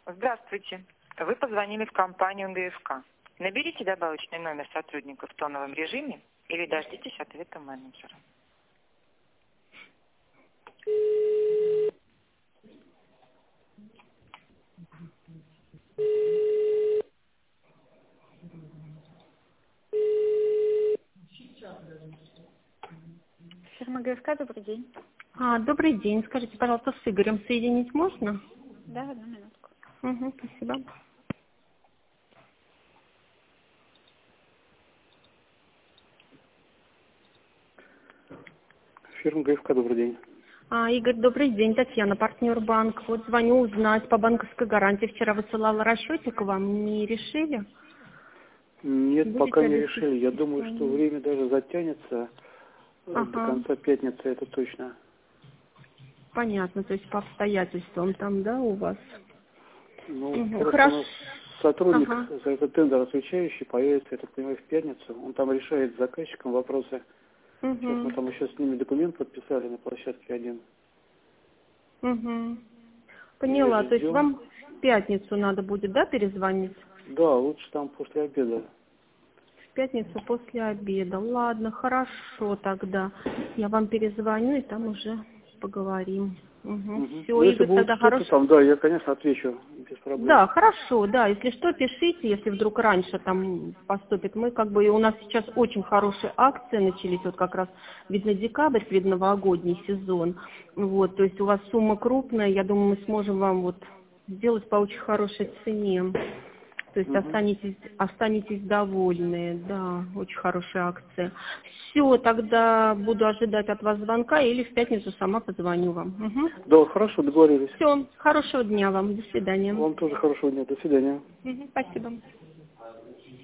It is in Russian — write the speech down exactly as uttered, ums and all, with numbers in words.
Здравствуйте. Вы позвонили в компанию ГФК. Наберите добавочный номер сотрудника в тоновом режиме или дождитесь ответа менеджера. Фирма ГФК, добрый день. А, добрый день. Скажите, пожалуйста, с Игорем соединить можно? Да, одну минутку. Угу, спасибо. Фирма ГФК, добрый день. А, Игорь, добрый день. Татьяна, партнер банк. Вот звоню узнать по банковской гарантии. Вчера высылала расчетик вам. Не решили? Нет, Будете пока не обеспечить решили. Я думаю, что списание? время даже затянется Ага. до конца пятницы, это точно. Понятно. То есть по обстоятельствам там, да, у вас? Ну, Угу. просто Хорошо. у нас сотрудник Ага. за этот тендер отвечающий появится, я так понимаю, в пятницу. Он там решает с заказчиком вопросы. Сейчас мы Угу. там еще с ними документ подписали на площадке один. Угу. И Поняла. То есть ждем. вам в пятницу надо будет, да, перезвонить? Да, лучше там после обеда. В пятницу после обеда. Ладно, хорошо тогда. Я вам перезвоню, и там уже поговорим. Угу. Мгм. Все, Ну, если Игорь, будет тогда что-то хорошо. там, да, я, конечно, отвечу без проблем. Да, хорошо, да. Если что, пишите, если вдруг раньше там поступит. Мы как бы, и у нас сейчас очень хорошие акции начались, вот как раз, видно, декабрь, видно, новогодний сезон. Вот, то есть у вас сумма крупная, я думаю, мы сможем вам вот сделать по очень хорошей цене. То есть Мгм. останетесь, останетесь довольны, да, очень хорошая акция. Все, тогда буду ожидать от вас звонка или в пятницу сама позвоню вам. Угу. Да, хорошо, договорились. Все, хорошего дня вам, до свидания. Вам тоже хорошего дня. До свидания. Мгм, спасибо.